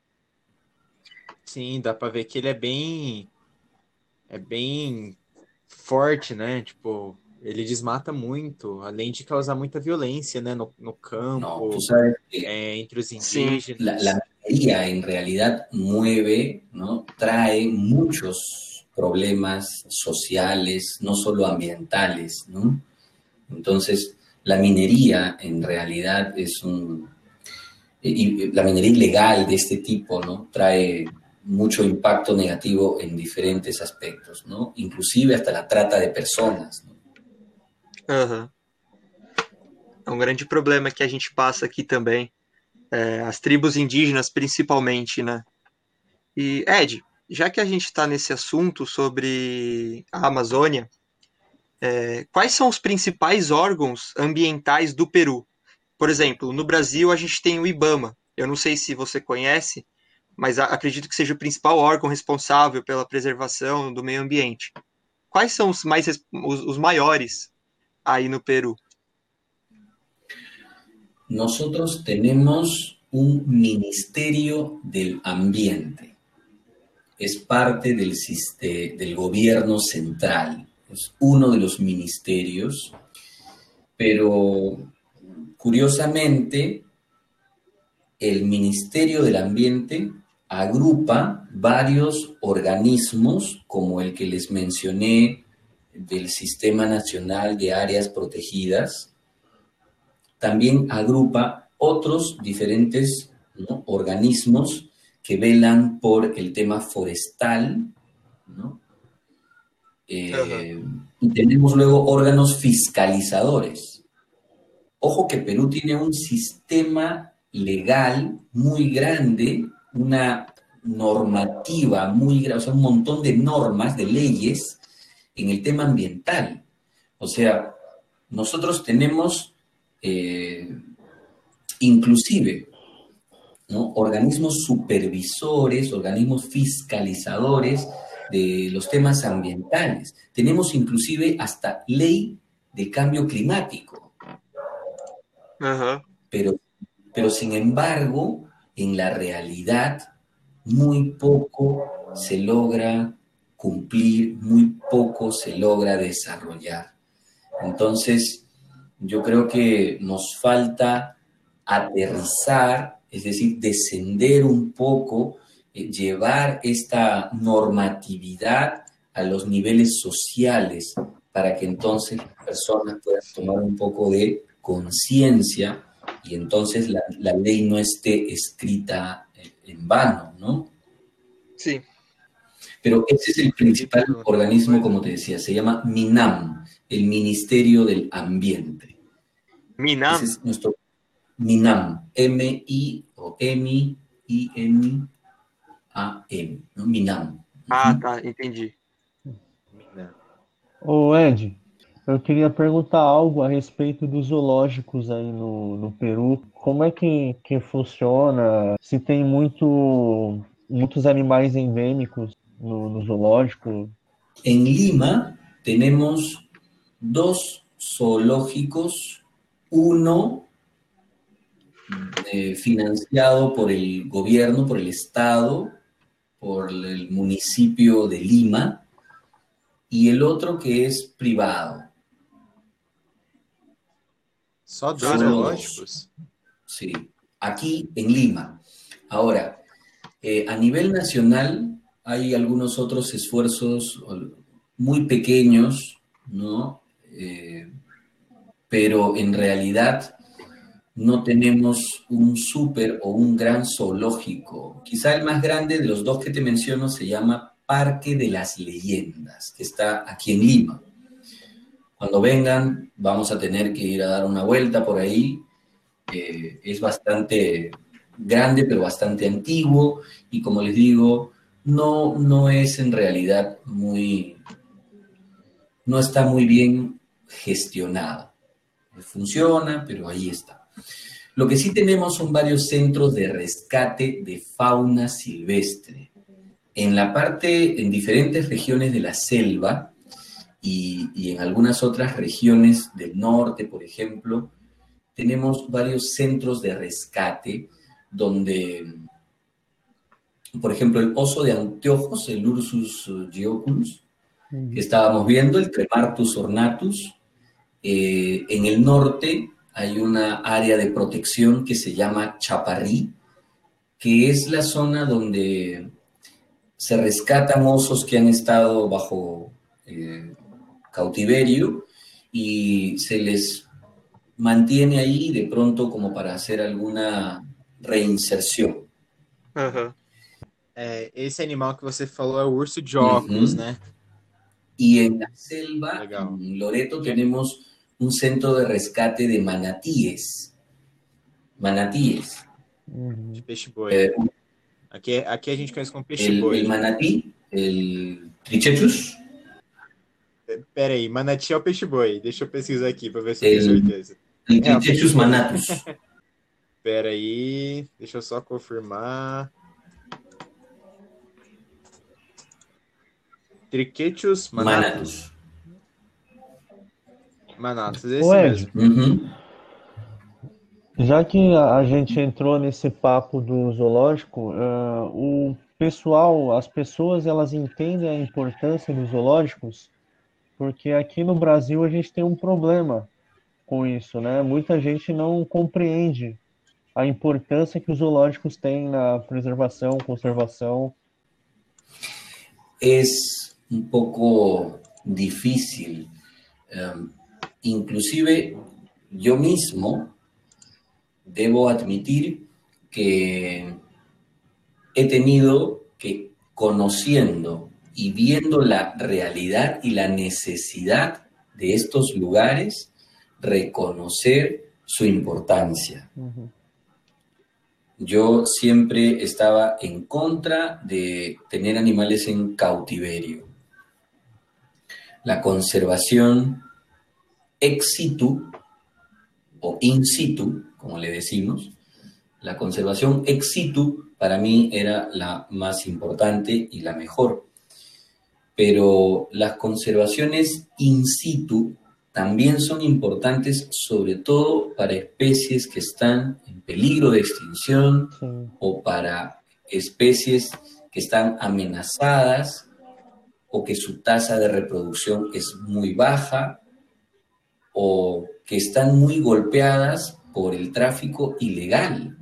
Sim, dá pra ver que ele é bem, é bem forte, né? Tipo, ele desmata muito, além de causar muita violência, né? No, no No, tú campo, sabes que é, entre os Sim. la, indígenas. la minería en realidad mueve, ¿no?, trae muchos problemas sociales, no solo ambientales, ¿no? Entonces, la minería en realidad es un... Y y la minería ilegal de este tipo, ¿no?, trae mucho impacto negativo en diferentes aspectos, ¿no? Inclusive hasta la trata de personas, ¿no? Aham. É um grande problema que a gente passa aqui também. É, as tribos indígenas, principalmente, né? E, Ed, já que a gente está nesse assunto sobre a Amazônia, é, quais são os principais órgãos ambientais do Peru? Por exemplo, no Brasil a gente tem o IBAMA. Eu não sei se você conhece, mas a- acredito que seja o principal órgão responsável pela preservação do meio ambiente. Quais são os mais res- os, os maiores aí no Peru? Nosotros tenemos un Ministerio del Ambiente. Es parte del, siste- del gobierno central. Es uno de los ministerios, pero curiosamente, el Ministerio del Ambiente agrupa varios organismos, como el que les mencioné del Sistema Nacional de Áreas Protegidas. También agrupa otros diferentes, ¿no?, organismos que velan por el tema forestal, ¿no? Eh, y tenemos luego órganos fiscalizadores. Ojo que Perú tiene un sistema legal muy grande, una normativa muy grande, o sea, un montón de normas, de leyes en el tema ambiental. O sea, nosotros tenemos eh, inclusive, ¿no?, organismos supervisores, organismos fiscalizadores de los temas ambientales. Tenemos inclusive hasta ley de cambio climático. Ajá. Pero, pero sin embargo, en la realidad, muy poco se logra cumplir, muy poco se logra desarrollar. Entonces, yo creo que nos falta aterrizar, es decir, descender un poco, eh, llevar esta normatividad a los niveles sociales para que entonces las personas puedan tomar un poco de conciencia y entonces la, la ley no esté escrita en vano, ¿no? Sí. Pero ese es el principal organismo, como te decía, se llama MINAM, el Ministerio del Ambiente. MINAM. Ese es nuestro MINAM, M I o M I, I N A M, ¿no? MINAM. Ah, tá, entendi. Ô Ed, eu queria perguntar algo a respeito dos zoológicos aí no, no Peru. Como é que, que funciona? Se tem muito, muitos animais endêmicos no, no zoológico? En Lima tenemos dos zoológicos, uno eh, financiado por el gobierno, por el Estado, por el municipio de Lima, y el otro que es privado. Só dois Solo zoológicos? Sí, aquí en Lima. Ahora, eh, a nivel nacional hay algunos otros esfuerzos muy pequeños, ¿no? Eh, pero en realidad no tenemos un súper o un gran zoológico. Quizá el más grande de los dos que te menciono se llama Parque de las Leyendas, que está aquí en Lima. Cuando vengan, vamos a tener que ir a dar una vuelta por ahí. Eh, es bastante grande, pero bastante antiguo, y como les digo, no, no es en realidad muy, no está muy bien gestionado. Funciona, pero ahí está. Lo que sí tenemos son varios centros de rescate de fauna silvestre. En la parte, en diferentes regiones de la selva y, y en algunas otras regiones del norte, por ejemplo, tenemos varios centros de rescate donde, por ejemplo, el oso de anteojos, el Ursus geoculus, que estábamos viendo, el Tremartus ornatus, eh, en el norte hay una área de protección que se llama Chaparrí, que es la zona donde se rescatan osos que han estado bajo eh, cautiverio y se les mantiene ahí de pronto como para hacer alguna reinserção. Aham. É, esse animal que você falou é o urso de óculos, Uhum. né? Y en la selva, Legal. en Loreto, tenemos un centro de rescate de manatíes. Manatíes. De peixe-boi. Eh, Aqui, aqui a gente conhece como el, peixe-boi. el manatí, el Trichechus, Pera aí, manati é o peixe-boi. Deixa eu pesquisar aqui pra ver se eu tenho el, certeza. el É, o Trichechus peixe-boi. manatus. Pera aí, deixa eu só confirmar. Triquetius manatus. Manatus. Manatus, esse Ô, Ed, mesmo. Uhum. já que a a gente entrou nesse papo do zoológico, ah, o pessoal, as pessoas, elas entendem a importância dos zoológicos, porque aqui no Brasil a gente tem um problema com isso, né? Muita gente não compreende a importância que os zoológicos têm na preservação, conservação. Es un poco difícil. Um, inclusive yo mismo debo admitir que he tenido que, conociendo y viendo la realidad y la necesidad de estos lugares, reconocer su importancia. Uhum. Yo siempre estaba en contra de tener animales en cautiverio. La conservación ex situ o in situ, como le decimos, la conservación ex situ para mí era la más importante y la mejor. Pero las conservaciones in situ también son importantes, sobre todo para especies que están en peligro de extinción Sí. o para especies que están amenazadas o que su tasa de reproducción es muy baja o que están muy golpeadas por el tráfico ilegal.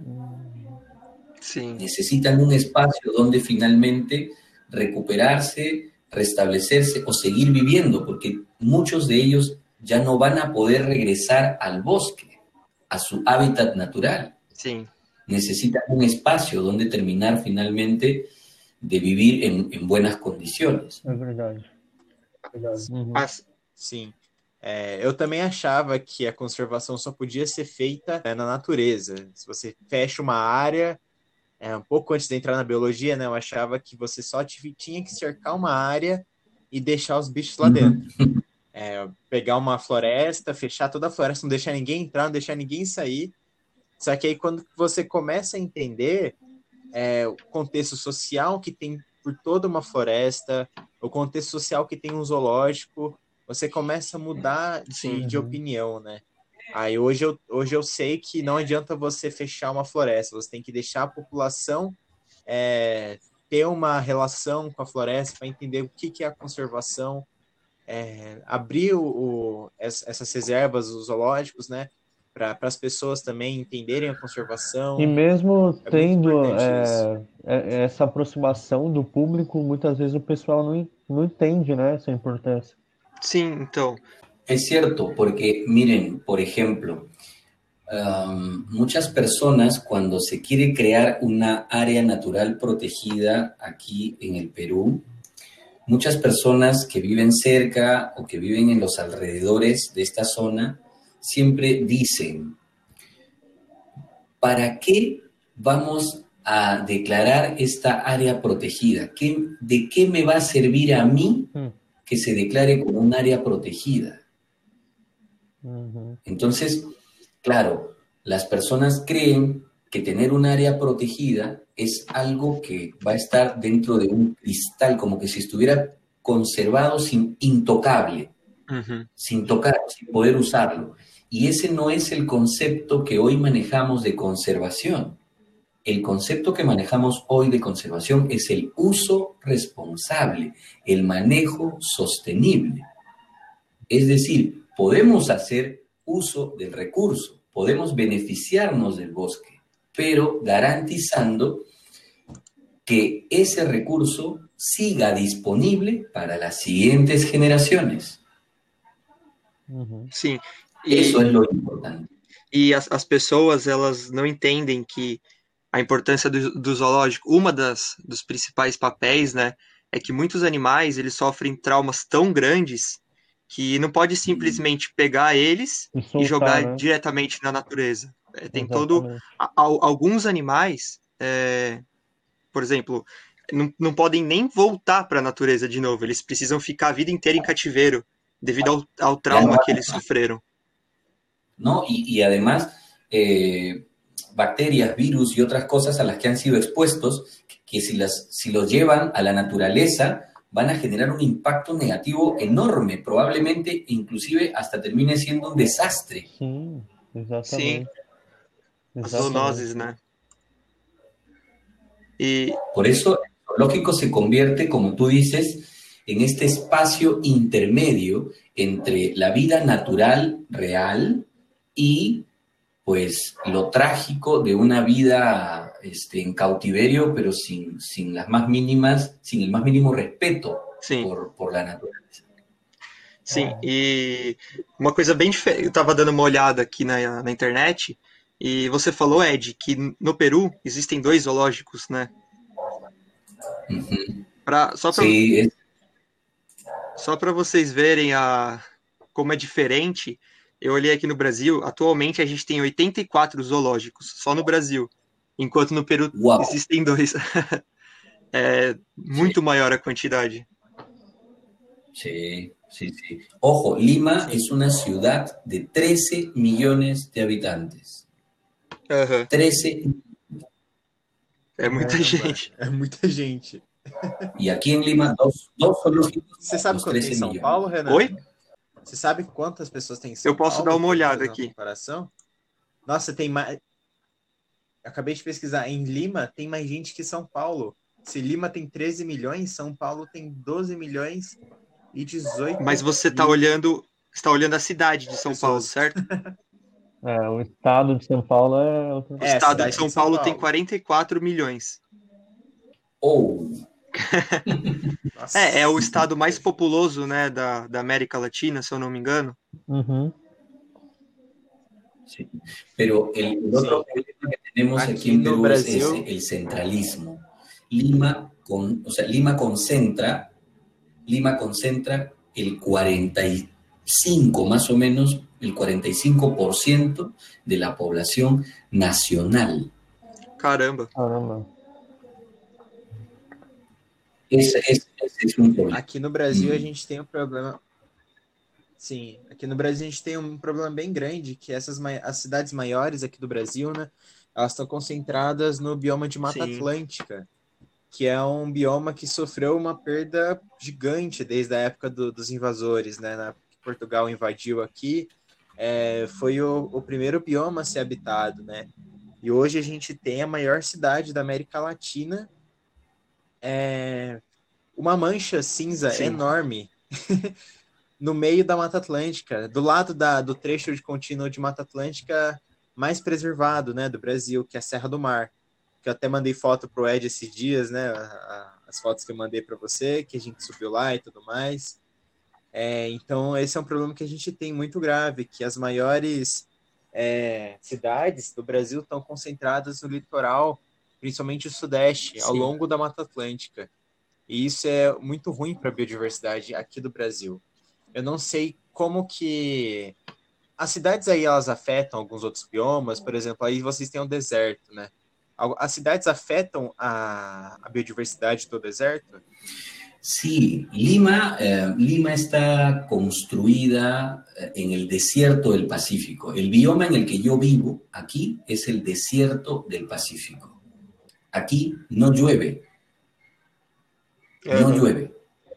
Sim. Necesitan un espacio donde finalmente recuperarse, restablecerse o seguir viviendo, porque muchos de ellos ya no van a poder regresar al bosque, a su hábitat natural. Sim. Necesitan un espacio donde terminar finalmente de vivir en, en buenas condiciones. É verdade. Uhum. Mas, Sim. É, eu também achava que a conservação só podia ser feita, né, na natureza. Se você fecha uma área, é, um pouco antes de entrar na biologia, né, eu achava que você só tive- tinha que cercar uma área e deixar os bichos lá dentro. É, pegar uma floresta, fechar toda a floresta, não deixar ninguém entrar, não deixar ninguém sair. Só que aí quando você começa a entender é, o contexto social que tem por toda uma floresta, o contexto social que tem um zoológico, você começa a mudar de, Sim. de opinião, né? Aí hoje eu, hoje eu sei que não adianta você fechar uma floresta, você tem que deixar a população é, ter uma relação com a floresta para entender o que, que é a conservação, é, abrir o, o- es- essas reservas, os zoológicos, né? Para as pessoas também entenderem a conservação. E mesmo É muito tendo importante isso. é, é- essa aproximação do público, muitas vezes o pessoal não, en- não entende, né, essa importância. sim, então. Es cierto, porque miren, por ejemplo, um, muchas personas cuando se quiere crear una área natural protegida aquí en el Perú, muchas personas que viven cerca o que viven en los alrededores de esta zona siempre dicen, ¿para qué vamos a declarar esta área protegida? ¿Qué- ¿De qué me va a servir a mí Mm. que se declare como un área protegida? Uhum. Entonces, claro, las personas creen que tener un área protegida es algo que va a estar dentro de un cristal, como que si estuviera conservado, sin, intocable, Uhum. sin tocar, sin poder usarlo. Y ese no es el concepto que hoy manejamos de conservación. El concepto que manejamos hoy de conservación es el uso responsable, el manejo sostenible. Es decir, podemos hacer uso del recurso, podemos beneficiarnos del bosque, pero garantizando que ese recurso siga disponible para las siguientes generaciones. Uhum. Sim. E, Eso es lo importante. e as, as pessoas, elas não entendem que a importância do, do zoológico, uma das dos principais papéis, né, é que muitos animais, eles sofrem traumas tão grandes que não pode simplesmente pegar eles E e soltar, jogar né? diretamente na natureza. É, tem todo... Exatamente. a- al- alguns animais, é, por exemplo, não, não podem nem voltar para a natureza de novo. Eles precisam ficar a vida inteira em cativeiro devido ao, ao trauma que eles sofreram. ¿No? Y, y además, eh, bacterias, virus y otras cosas a las que han sido expuestos, que si, las, si los llevan a la naturaleza, van a generar un impacto negativo enorme, probablemente inclusive hasta termine siendo un desastre. Sim, exatamente. Sim, as Exatamente. zoonoses, né? E Por eso el zoológico se convierte, como tú dices, en este espacio intermedio entre la vida natural real y pues lo trágico de una vida este, en cautiverio, pero sin, sin las más mínimas, sin el más mínimo respeto sim, por, por la naturaleza. sim. E uma coisa bem diferente, eu tava dando uma olhada aqui na, na internet, e você falou, Ed, que no Peru existem dois zoológicos, né? Ujú. Pra, só para Sí, es, Só para vocês verem a, como é diferente, eu olhei aqui no Brasil, atualmente a gente tem oitenta e quatro zoológicos, só no Brasil, enquanto no Peru Wow. existem dois. É muito Sí. maior a quantidade. Sí, sí, sí. Ojo, Lima es una ciudad de trece millones de habitantes. Aham, trece. é muita Caramba, gente. É muita gente. Y aquí en Lima, dos, dos zoológicos, Você sabe los quanto tem em trece São millones. Paulo, Renan? Oi? Você sabe quantas pessoas tem em São Eu posso Paulo? dar uma Pra olhada fazer uma aqui. comparação? Nossa, tem mais. Acabei de pesquisar. Em Lima tem mais gente que São Paulo. Se Lima tem treze milhões, São Paulo tem doze milhões e dezoito Mas você está mil olhando, está olhando a cidade de São Paulo, pessoas. certo? É, o estado de São Paulo é outro. O É, a estado cidade de São de São Paulo, Paulo. tem quarenta e quatro milhões. Oh, Nossa. É, é o estado mais populoso, né, da, da América Latina, se eu não me engano. Uhum. sí. Pero el, el otro Sí. problema que tenemos aquí, Aquí en no Perú Brasil. es ese, el centralismo. Lima, con, o sea, Lima concentra, Lima concentra el cuarenta y cinco, más o menos, el cuarenta y cinco por ciento de la población nacional. Caramba. Caramba. Ese, ese- ese es un problema. Aqui no Brasil a Hum. gente tem um problema. Sim, aqui no Brasil a gente tem um problema bem grande, que essas mai- as cidades maiores aqui do Brasil, né, elas estão concentradas no bioma de Mata Sim. Atlântica, que é um bioma que sofreu uma perda gigante desde a época do- dos invasores, né, na época que Portugal invadiu aqui, é, foi o, o primeiro bioma a ser habitado, né, e hoje a gente tem a maior cidade da América Latina, é, uma mancha cinza Sim. enorme no meio da Mata Atlântica, do lado da, do trecho de contínuo de Mata Atlântica mais preservado, né, do Brasil, que é a Serra do Mar. Que eu até mandei foto pro Ed esses dias, né, a- a- as fotos que eu mandei para você, que a gente subiu lá e tudo mais. É, então, esse é um problema que a gente tem muito grave, que as maiores é, cidades do Brasil estão concentradas no litoral, principalmente o Sudeste, ao Sim. longo da Mata Atlântica. E isso é muito ruim para a biodiversidade aqui do Brasil. Eu não sei como que as cidades aí elas afetam alguns outros biomas, por exemplo, aí vocês têm o deserto, né? Al- As cidades afetam a, a biodiversidade do deserto? Sí, Lima, eh, Lima está construida eh, en el desierto del Pacífico. El bioma en el que yo vivo aquí es el desierto del Pacífico. Aquí no llueve, no Aham. llueve.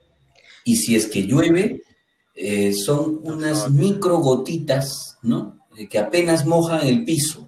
Y si es que llueve, eh, son unas micro gotitas, ¿no? Eh, Que apenas mojan el piso,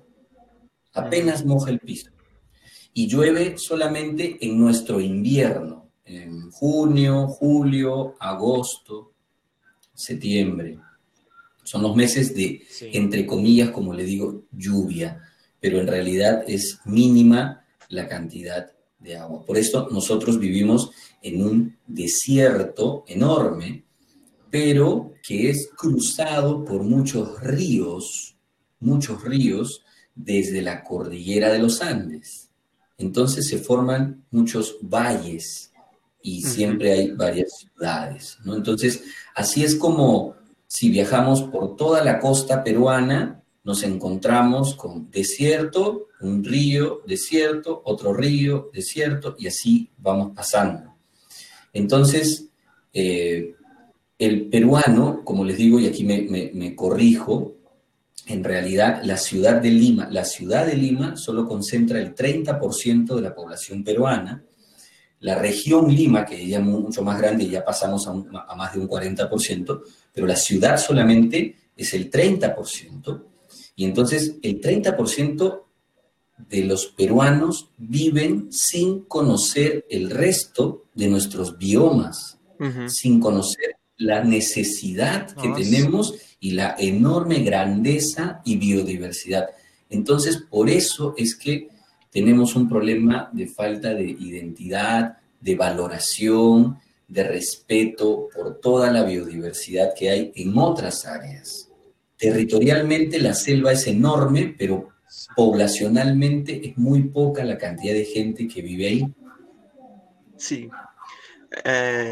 apenas moja el piso. Y llueve solamente en nuestro invierno, en junio, julio, agosto, septiembre. Son los meses de, Sim. entre comillas, como le digo, lluvia, pero en realidad es mínima la cantidad de agua. Por esto nosotros vivimos en un desierto enorme, pero que es cruzado por muchos ríos, muchos ríos desde la cordillera de los Andes. Entonces se forman muchos valles y Ujú. siempre hay varias ciudades, ¿no? Entonces, así es como si viajamos por toda la costa peruana, nos encontramos con desierto, un río, desierto, otro río, desierto, y así vamos pasando. Entonces, eh, el peruano, como les digo, y aquí me, me- me corrijo, en realidad la ciudad de Lima, la ciudad de Lima solo concentra el treinta por ciento de la población peruana. La región Lima, que ya es mucho más grande, ya pasamos a, un- a más de un cuarenta por ciento, pero la ciudad solamente es el treinta por ciento. Y entonces el treinta por ciento de los peruanos viven sin conocer el resto de nuestros biomas, Uhum. sin conocer la necesidad que Nossa. tenemos y la enorme grandeza y biodiversidad. Entonces, por eso es que tenemos un problema de falta de identidad, de valoración, de respeto por toda la biodiversidad que hay en otras áreas. Territorialmente la selva es enorme, pero poblacionalmente es muy poca la cantidad de gente que vive ahí. Sim. É,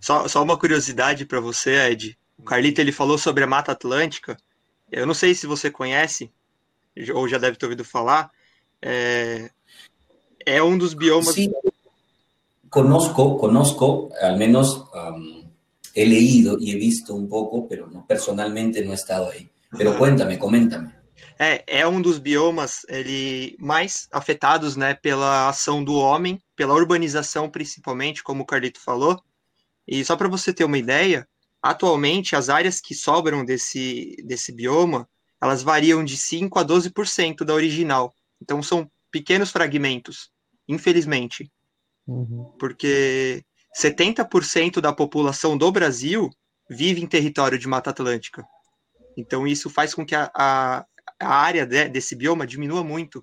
Só, só uma curiosidade para você, Ed. O Carlito ele falou sobre a Mata Atlântica. Eu não sei se você conhece, ou já deve ter ouvido falar. É, é um dos biomas. Sí, conozco, conozco, al menos um, he leído y he visto un poco, pero no, personalmente no he estado ahí. Pero cuéntame, coméntame. É, é um dos biomas ele, mais afetados, né, pela ação do homem, pela urbanização principalmente, como o Carlito falou. E só para você ter uma ideia, atualmente as áreas que sobram desse, desse bioma, elas variam de cinco a doze por cento da original. Então são pequenos fragmentos, infelizmente. Uhum. Porque setenta por cento da população do Brasil vive em território de Mata Atlântica. Então isso faz com que a, a, a área de, desse bioma diminua muito.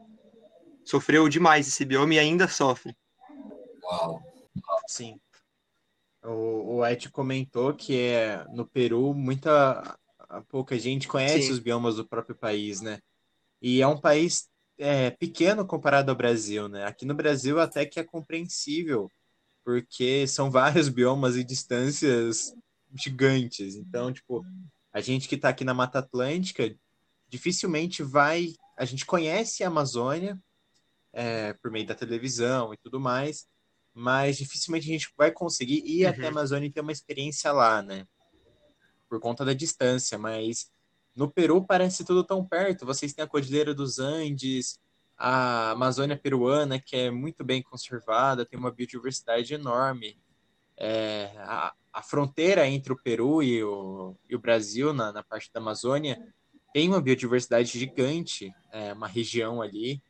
Sofreu demais esse bioma e ainda sofre. Wow. Sim. O, o Ed comentou que é, no Peru muita pouca gente conhece Sim. os biomas do próprio país, né? E é um país é, pequeno comparado ao Brasil, né? Aqui no Brasil até que é compreensível, porque são vários biomas e distâncias gigantes. Então, tipo, a gente que está aqui na Mata Atlântica dificilmente vai... A gente conhece a Amazônia é, por meio da televisão e tudo mais, mas dificilmente a gente vai conseguir ir Uhum. até a Amazônia e ter uma experiência lá, né? Por conta da distância, mas no Peru parece tudo tão perto. Vocês têm a Cordilheira dos Andes, a Amazônia peruana, que é muito bem conservada, tem uma biodiversidade enorme. É, a, a fronteira entre o Peru e o, e o Brasil, na, na parte da Amazônia, tem uma biodiversidade gigante, é, uma região ali.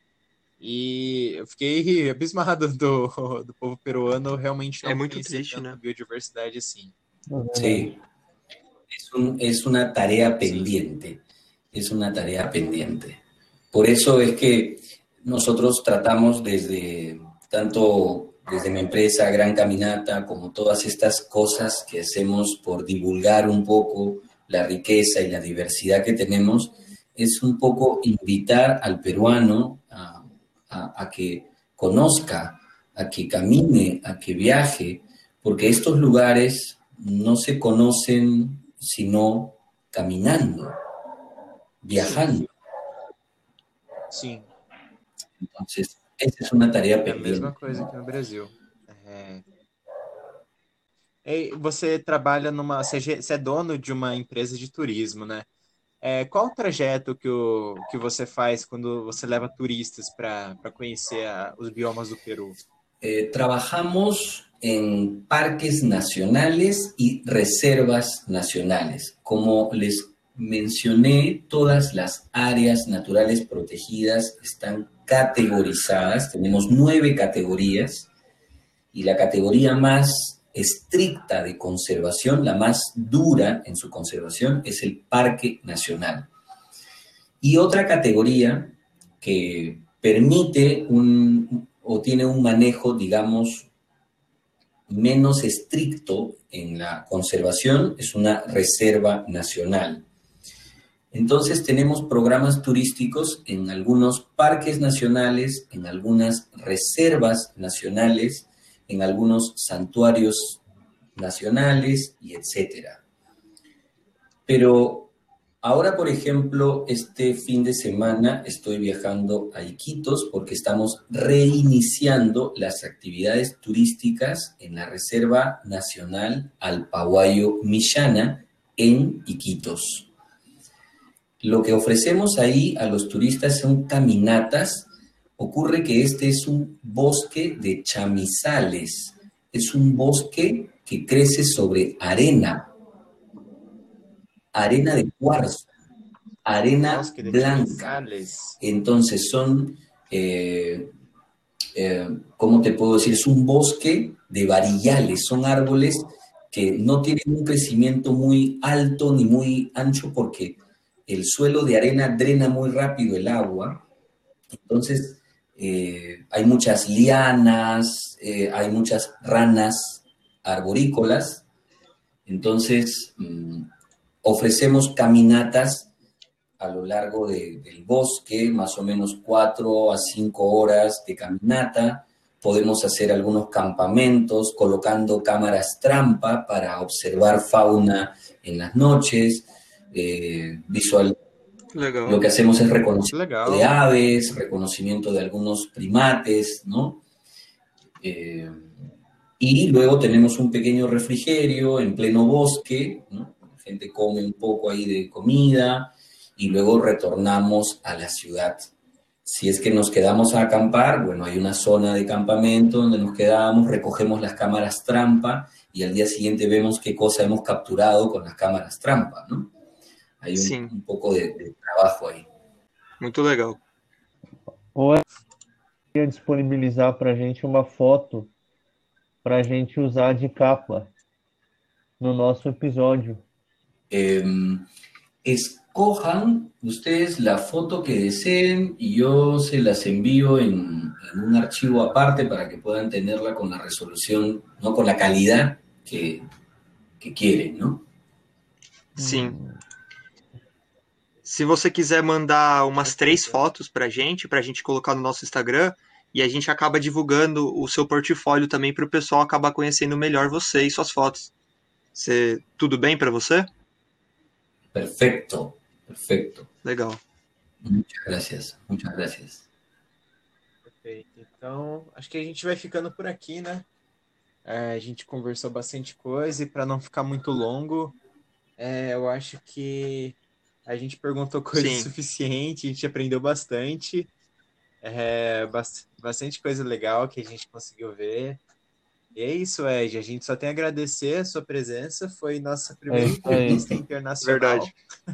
E eu fiquei abismado do, do povo peruano realmente não É muito conhecer triste, tanta né? biodiversidade assim. Sí, es, un, es una tarea pendiente, es una tarea pendiente. Por eso es que nosotros tratamos desde, tanto desde mi empresa Gran Caminata, como todas estas cosas que hacemos por divulgar un poco la riqueza y la diversidad que tenemos, es un poco invitar al peruano a, a, a que conozca, a que camine, a que viaje, porque estos lugares no se conocen sino caminando, viajando. Sim, Entonces, esa es una tarea é a pendiente. mesma coisa aqui no Brasil. É... E você trabalha numa... Você é você é dono de uma empresa de turismo, né? É, qual o trajeto que, o, que você faz quando você leva turistas para conhecer a, os biomas do Peru? Eh, trabajamos en parques nacionales y reservas nacionales. Como les mencioné, todas las áreas naturales protegidas están categorizadas. Tenemos nueve categorías y la categoría más estricta de conservación, la más dura en su conservación, es el Parque Nacional. Y otra categoría que permite un, o tiene un manejo, digamos, menos estricto en la conservación es una reserva nacional. Entonces tenemos programas turísticos en algunos parques nacionales, en algunas reservas nacionales, en algunos santuarios nacionales y etcétera. Pero ahora, por ejemplo, este fin de semana estoy viajando a Iquitos porque estamos reiniciando las actividades turísticas en la Reserva Nacional Alpahuayo Millana en Iquitos. Lo que ofrecemos ahí a los turistas son caminatas. Ocurre que este es un bosque de chamizales, es un bosque que crece sobre arena, arena de cuarzo, arena Bosque de blanca. chamizales. Entonces son, eh, eh, ¿cómo te puedo decir? Es un bosque de varillales, son árboles que no tienen un crecimiento muy alto ni muy ancho porque el suelo de arena drena muy rápido el agua. Entonces, Eh, hay muchas lianas, eh, hay muchas ranas arborícolas, entonces mmm, ofrecemos caminatas a lo largo de, del bosque, más o menos cuatro a cinco horas de caminata, podemos hacer algunos campamentos colocando cámaras trampa para observar fauna en las noches, eh, visual. Legal. Lo que hacemos es reconocimiento Legal. de aves, reconocimiento de algunos primates, ¿no? Eh, y luego tenemos un pequeño refrigerio en pleno bosque, ¿no? La gente come un poco ahí de comida y luego retornamos a la ciudad. Si es que nos quedamos a acampar, bueno, hay una zona de campamento donde nos quedamos, recogemos las cámaras trampa y al día siguiente vemos qué cosa hemos capturado con las cámaras trampa, ¿no? Hay un, Sim. un poco de, de trabajo ahí. Muito legal. Ou é ia disponibilizar para a gente uma foto para a gente usar de capa no nosso episódio. Eh, escojan ustedes la foto que deseen y yo se las envío en, en un archivo aparte para que puedan tenerla con la resolución, ¿no? Con la calidad que, que quieren, ¿no? Sim. Se você quiser mandar umas três fotos pra gente, pra gente colocar no nosso Instagram, e a gente acaba divulgando o seu portfólio também para o pessoal acabar conhecendo melhor você e suas fotos. Você, tudo bem pra você? Perfecto, perfecto. Legal. Muchas gracias, muchas gracias. Perfeito. Então, acho que a gente vai ficando por aqui, né? É, a gente conversou bastante coisa e para não ficar muito longo, é, eu acho que a gente perguntou coisa Sim. suficiente, a gente aprendeu bastante. É, bastante coisa legal que a gente conseguiu ver. E é isso, Ed. A gente só tem a agradecer a sua presença. Foi nossa primeira É, entrevista internacional. Verdade.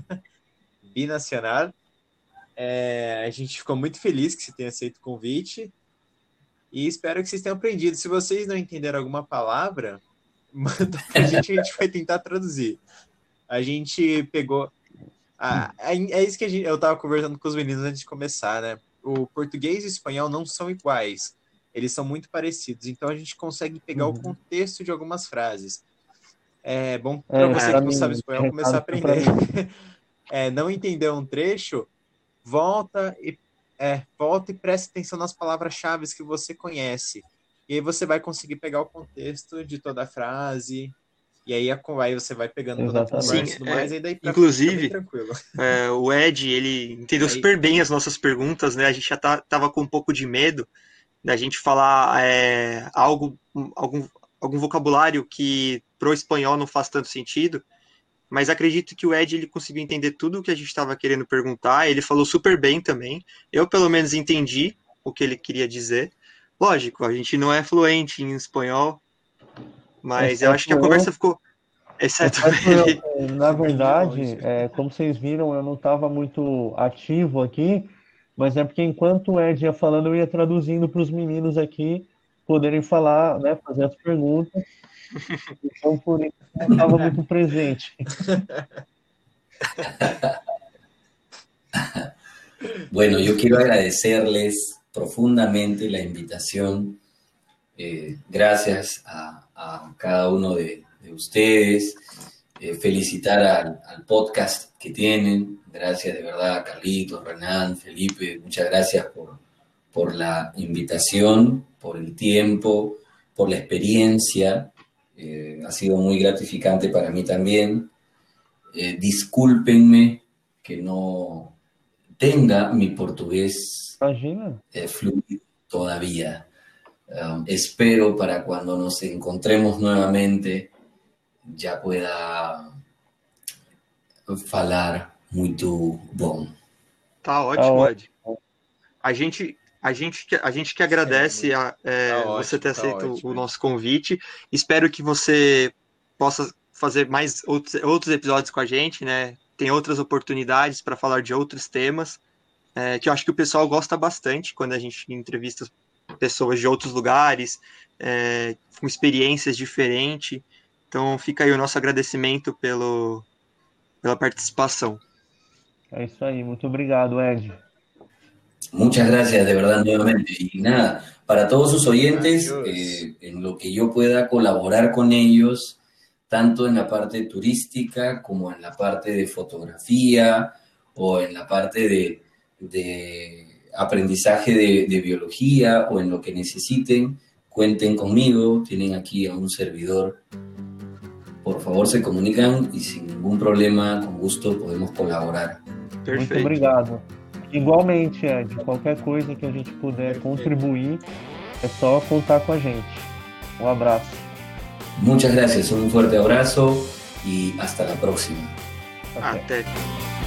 Binacional. É, a gente ficou muito feliz que você tenha aceito o convite. E espero que vocês tenham aprendido. Se vocês não entenderam alguma palavra, manda pra gente, a gente vai tentar traduzir. A gente pegou... Ah, é isso que a gente, eu estava conversando com os meninos antes de começar, né? O português e o espanhol não são iguais. Eles são muito parecidos. Então, a gente consegue pegar Uhum. o contexto de algumas frases. É bom para É, você pra que não mim, sabe espanhol começar a aprender. É, não entender um trecho, volta e, é, volta e preste atenção nas palavras-chave que você conhece. E aí você vai conseguir pegar o contexto de toda a frase. E aí, a, aí você vai pegando toda a Exatamente. conversa e Sim, tudo é, mais. E daí pra inclusive, ficar bem tranquilo. É, o Ed, ele entendeu Aí- super bem as nossas perguntas, né? A gente já tá, tava com um pouco de medo da gente falar é, algo, algum, algum vocabulário que pro espanhol não faz tanto sentido, mas acredito que o Ed, ele conseguiu entender tudo o que a gente estava querendo perguntar, ele falou super bem também, eu pelo menos entendi o que ele queria dizer. Lógico, a gente não é fluente em espanhol, mas eu acho que a Exceto conversa eu. ficou... Exceto Exceto ele. eu, na verdade, Longe. é, como vocês viram, eu não estava muito ativo aqui, mas é porque enquanto o Ed ia falando, eu ia traduzindo para os meninos aqui poderem falar, né, fazer as perguntas. Então, por isso, eu não estava muito presente. Bueno, yo quiero agradecerles profundamente la invitación. Eh, gracias a, a cada uno de, de ustedes. Eh, felicitar al, al podcast que tienen. Gracias de verdad, Carlitos, Renan, Felipe. Muchas gracias por, por la invitación, por el tiempo, por la experiencia. Eh, ha sido muy gratificante para mí también. Eh, discúlpenme que no tenga mi portugués Imagina. eh, fluido todavía. Um, espero para cuando nos encontremos nuevamente já pueda falar muito bom. Tá ótimo, Tá Ed. A gente, a gente, que- a gente que agradece a, é, Tá você ótimo, ter tá aceito ótimo. o nosso convite. Espero que você possa fazer mais outros, outros episódios com a gente, né? Tem outras oportunidades para falar de outros temas, é, que eu acho que o pessoal gosta bastante quando a gente entrevista pessoas de outros lugares, é, com experiências diferentes. Então fica aí o nosso agradecimento pelo, pela participação. É isso aí. Muito obrigado, Ed. Muchas gracias de verdad nuevamente. Y nada, para todos sus oyentes, Adiós. eh, en lo que yo pueda colaborar con ellos, tanto en la parte turística como en la parte de fotografía o en la parte de, de aprendizaje de, de biología o en lo que necesiten, cuenten conmigo, tienen aquí a un servidor. Por favor, se comunican y sin ningún problema, com gusto, podemos colaborar. Perfeito. Muito obrigado. Igualmente, Ed, qualquer coisa que a gente puder contribuir, é só contar com a gente. Um abraço. Muchas gracias, un fuerte abrazo y hasta la próxima. Até. Até.